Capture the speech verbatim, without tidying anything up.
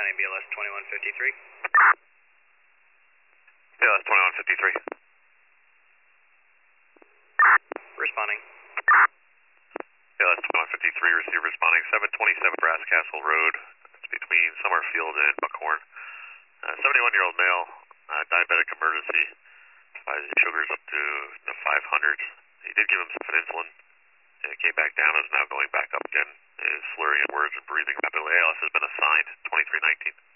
nine B L S twenty-one fifty-three. B L S twenty-one fifty-three. Responding. B L S twenty-one fifty-three, receive responding, seven twenty-seven Brass Castle Road. It's between Summerfield and Buckhorn. Uh, seventy-one-year-old male, uh, diabetic emergency. Uh, his sugar's up to the five hundreds. He did give himself an insulin, and it came back down, and is now going back up again. Is slurring in words and breathing rapidly. A L S has been assigned, twenty-three nineteen.